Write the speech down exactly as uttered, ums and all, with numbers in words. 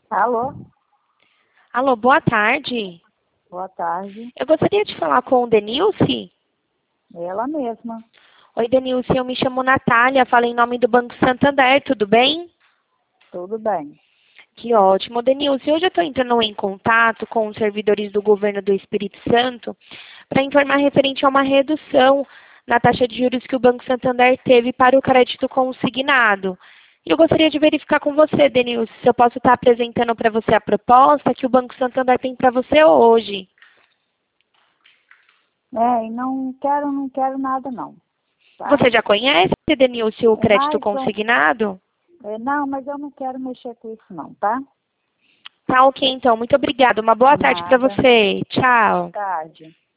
Alô, Alô, boa tarde. boa tarde. Eu gostaria de falar com o Denilce. Ela mesma. Oi, Denilce, eu me chamo Natália, falo em nome do Banco Santander, tudo bem? Tudo bem. Que ótimo. Denilce, hoje eu estou entrando em contato com os servidores do governo do Espírito Santo para informar referente a uma redução na taxa de juros que o Banco Santander teve para o crédito consignado. E eu gostaria de verificar com você, Denilce, se eu posso estar apresentando para você a proposta que o Banco Santander tem para você hoje. É, e não quero, não quero nada não. Tá? Você já conhece, Denilce, o É crédito mais um- consignado? é, não, mas eu não quero mexer com isso não, tá? Tá ok, então. Muito obrigada. Uma boa tarde para Nada. você. Tchau. Tarde.